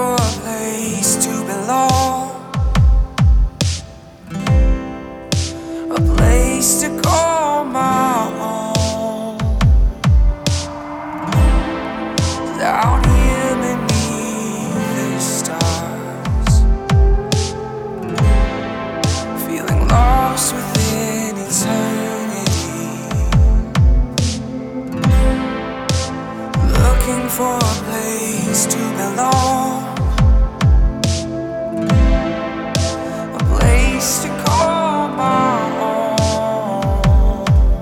for a place to belong, a place to call my own. Down here beneath the stars, feeling lost within eternity, looking for a place to belong, a place to call my own,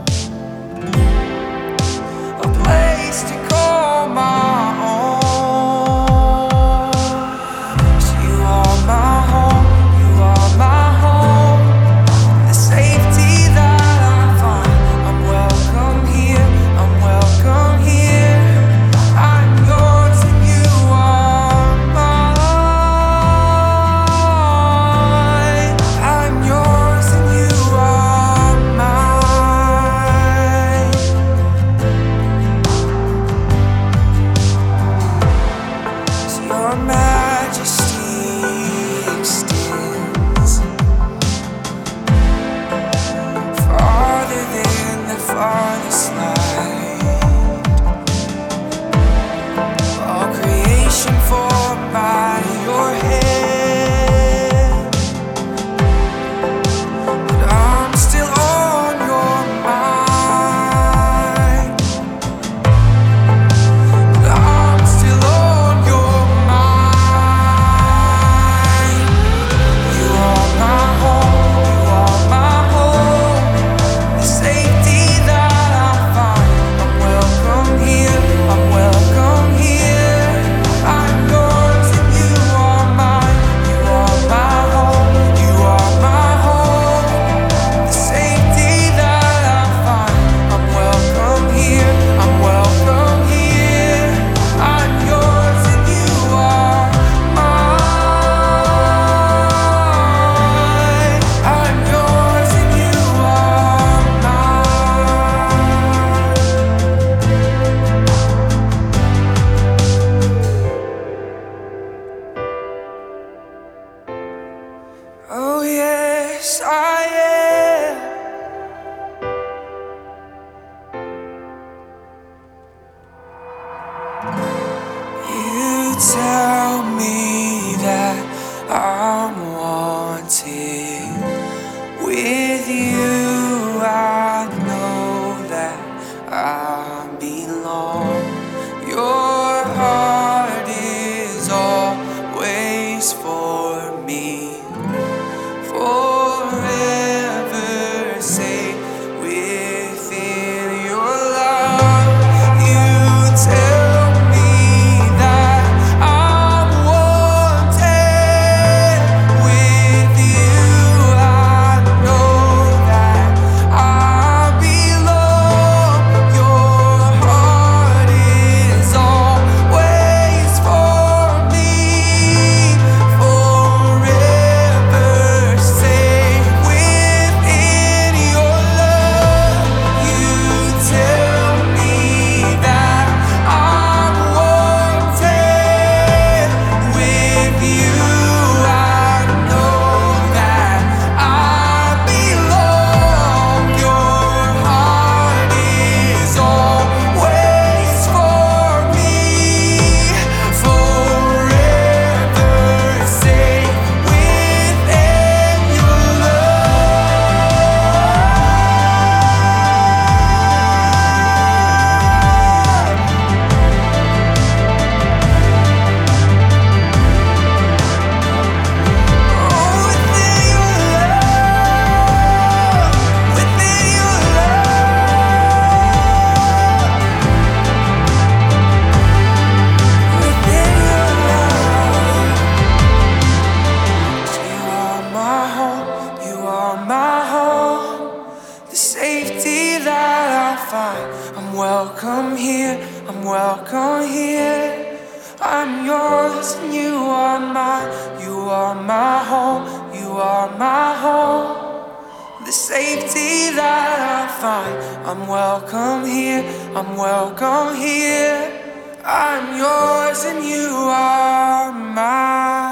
a place to call my own. 'Cause you are my home, you are my home, the safety that I find. I'm welcome here, I'm welcome here. I'm yours and you are mine. I'm yours and you are mine. 'Cause your majesty extends farther than the farthest light. All creation formed by your hand, but I'm still on your mind. But I'm still on your mind. You are my home, you are my home, the safety that I find. I'm welcome here, I'm welcome here. I'm yours and you are mine. You are my home, you are my home, the safety that I find. I'm welcome here, I'm welcome here. I'm yours and you are mine. I'm yours and you are mine. Oh yes, I am. You tell me that I'm wanted. With you I know that I belong. Your heart is always for me, forever safe within your love. You tell me that I'm wanted. With you I know that I belong. Your heart is always for me, forever safe within your love. You tell me that I'm wanted. With you I know that I belong. Your heart is always for me, forever safe within your safety that I find. I'm welcome here, I'm welcome here. I'm yours and you are mine. You are my home, you are my home, the safety that I find. I'm welcome here, I'm welcome here. I'm yours and you are mine.